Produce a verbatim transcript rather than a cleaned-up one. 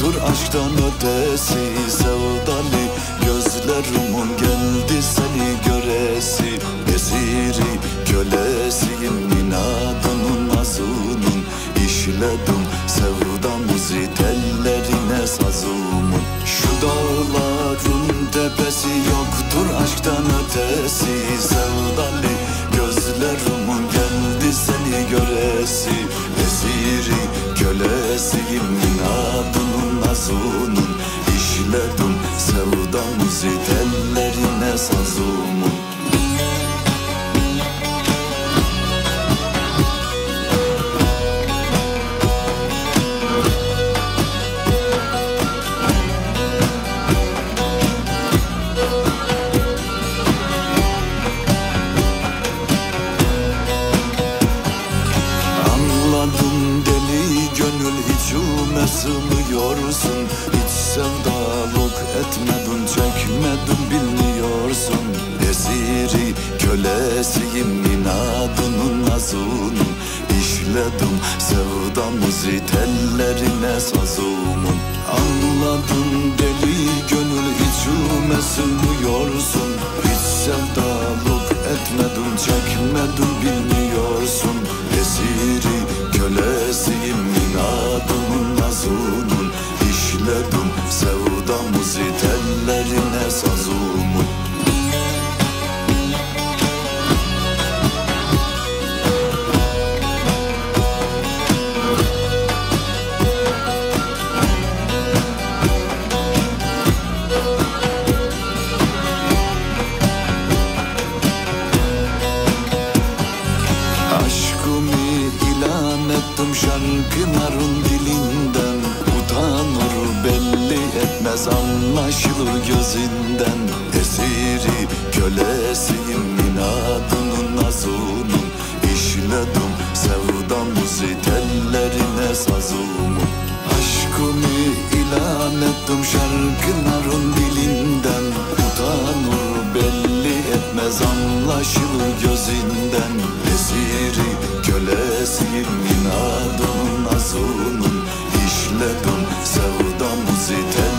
yoktur aşktan ötesi. Sevdalı gözlerimin geldi seni göresi. Esiri kölesiyim inadının nazının. İşledim sevdamızı tellerine sazımın. Şu dağların tepesi yoktur aşktan ötesi. Sevdalı gözlerimin geldi seni göresi. Esiri kölesiyim inadının nazının. İşledim sevdamızı tellerine sazımın. Sığmıyorsun, hiç sevdalık etmedin, çekmedin bilmiyorsun. Esiri kölesiyim inadının nazının. İşledim sevdamızı tellerine sazımın. Anladın deli gönül içime sığmıyorsun. Hiç sevdalık etmedin, çekmedin bilmiyorsun. Esiri kölesiyim inadının nazının. İşledim sevdamızı tellerine sazımın. Şarkıların dilinden utanır, belli etmez, anlaşılır gözünden. Esiri kölesiyim inadının nazının. İşledim sevdamızı tellerine sazımın. Aşkımı ilan ettim şarkıların dilinden. Utanır, belli etmez, anlaşılır gözünden. Esiri kölesiyim inadının nazının. İşledim sevdamızı tellerine